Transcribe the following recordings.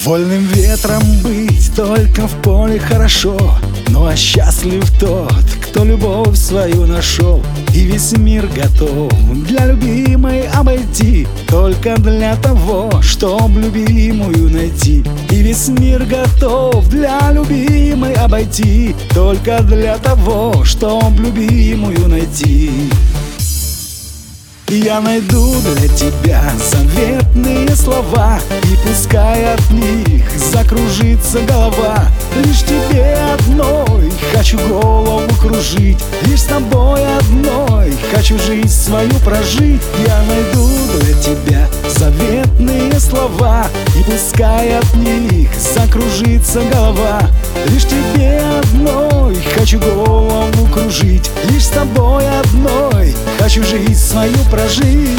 Вольным ветром быть только в поле хорошо, ну а счастлив тот, кто любовь свою нашел и весь мир готов для любимой обойти, только для того, чтоб любимую найти. И весь мир готов для любимой обойти, только для того, чтоб любимую найти. Я найду для тебя заветные слова, и пускай от них закружится голова. Лишь тебе одной хочу голову кружить, лишь с тобой одной хочу жизнь свою прожить. Я найду для тебя заветные слова, и пускай от них закружится голова. Лишь тебе одной хочу голову кружить, лишь с тобой одной хочу жизнь свою прожить.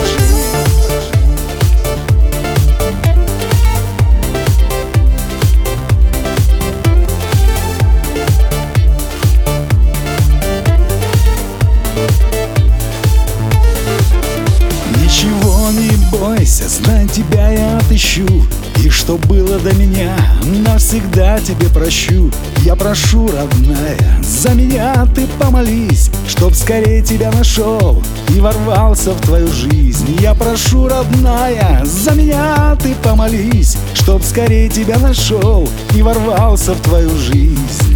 Ничего не бойся, знай, тебя я отыщу, и что было до меня, навсегда тебе прощу. Я прошу, родная, за меня ты помолись, чтоб скорее тебя нашел и ворвался в твою жизнь. Я прошу, родная, за меня ты помолись, чтоб скорее тебя нашел и ворвался в твою жизнь.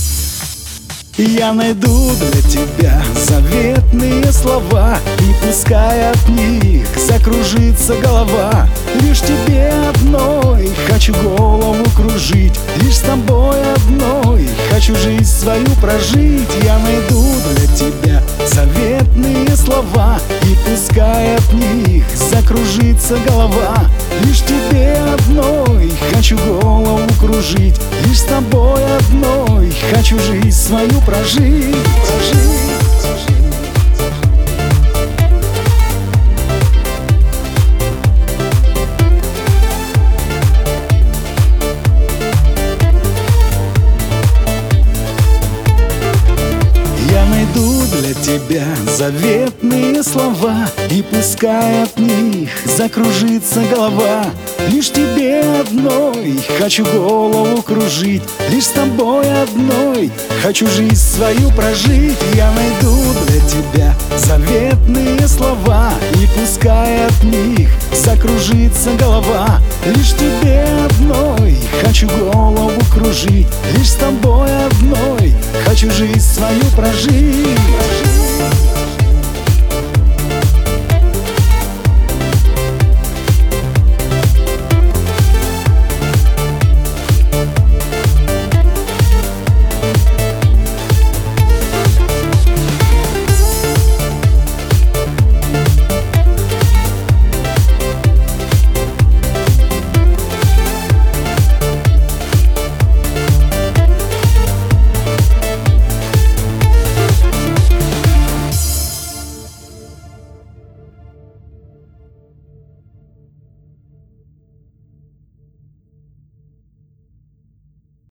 Я найду для тебя заветные слова, и пускай от них закружится голова. Лишь тебе одной хочу голову кружить, лишь с тобой одной хочу жизнь свою прожить. Я найду для тебя заветные слова, и пускай от них закружится голова. Лишь тебе одной хочу голову кружить, лишь с тобой одной хочу жизнь свою прожить. Я найду для тебя заветные слова, и пускай от них закружится голова. Лишь тебе одной хочу голову кружить, лишь с тобой одной хочу жизнь свою прожить. Я найду для тебя заветные слова, и пускай от них закружится голова. Лишь тебе одной хочу голову кружить, лишь с тобой одной хочу жизнь свою прожить.